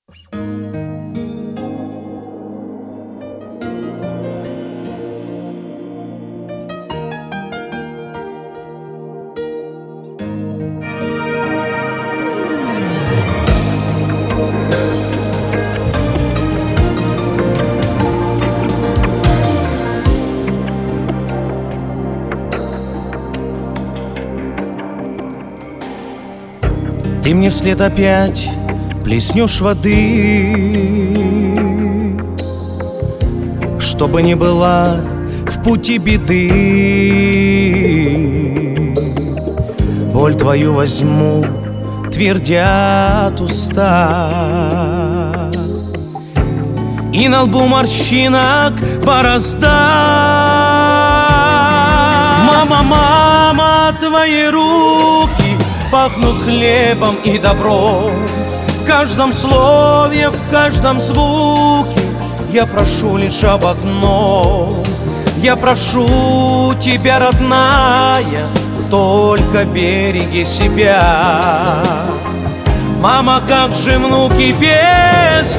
Ты мне вслед опять плеснешь воды, чтобы не была в пути беды. Боль твою возьму, твердят уста, и на лбу морщинок борозда. Мама, мама, твои руки пахнут хлебом и добром. В каждом слове, в каждом звуке я прошу лишь об одном. Я прошу тебя, родная, только береги себя. Мама, как же внуки без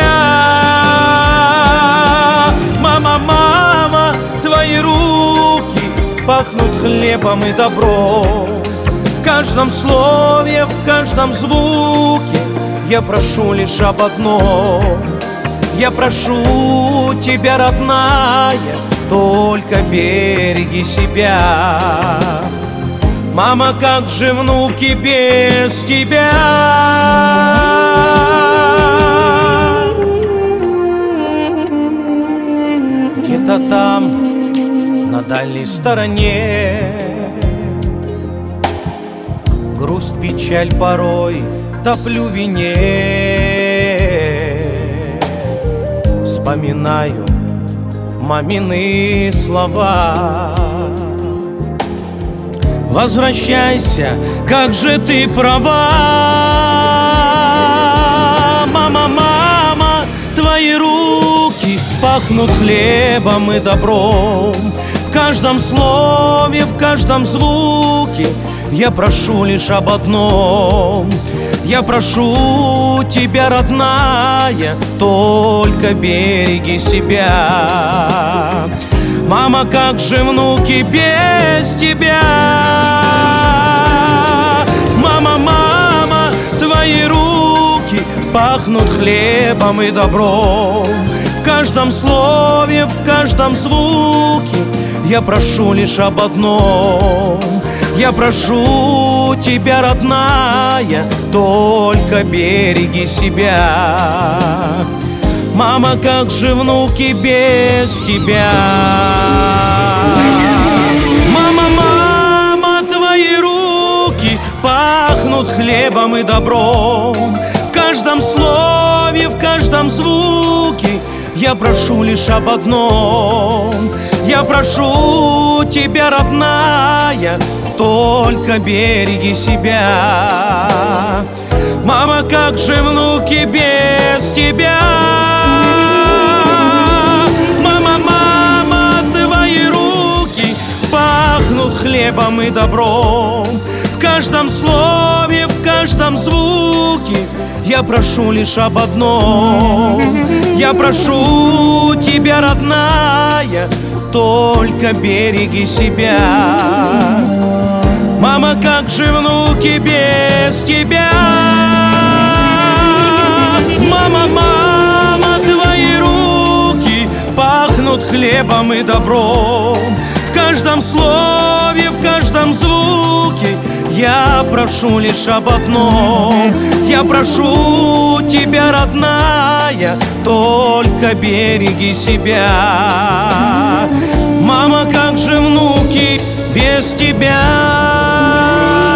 тебя? Мама, мама, твои руки пахнут хлебом и добром. В каждом слове, в каждом звуке я прошу лишь об одном. Я прошу тебя, родная, только береги себя. Мама, как же внуки без тебя? Где-то там, на дальней стороне, грусть, печаль порой топлю в вине. Вспоминаю мамины слова. Возвращайся, как же ты права. Мама, мама, твои руки пахнут хлебом и добром. В каждом слове, в каждом звуке я прошу лишь об одном. Я прошу тебя, родная, только береги себя. Мама, как же внуки без тебя? Мама, мама, твои руки пахнут хлебом и добром. В каждом слове, в каждом звуке я прошу лишь об одном. Я прошу тебя, родная, только береги себя. Мама, как же внуки без тебя? Мама, мама, твои руки пахнут хлебом и добром. В каждом слове, в каждом звуке я прошу лишь об одном. Я прошу тебя, родная, только береги себя. Мама, как же внуки без тебя? Мама, мама, твои руки пахнут хлебом и добром. В каждом слове, в каждом звуке я прошу лишь об одном. Я прошу тебя, родная, только береги себя. Мама, как же внуки без тебя? Мама, мама, твои руки пахнут хлебом и добром. В каждом слове, в каждом звуке я прошу лишь об одном. Я прошу тебя, родная, только береги себя. Мама, как же внуки без тебя?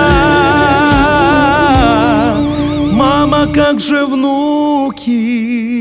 Мама, как же внуки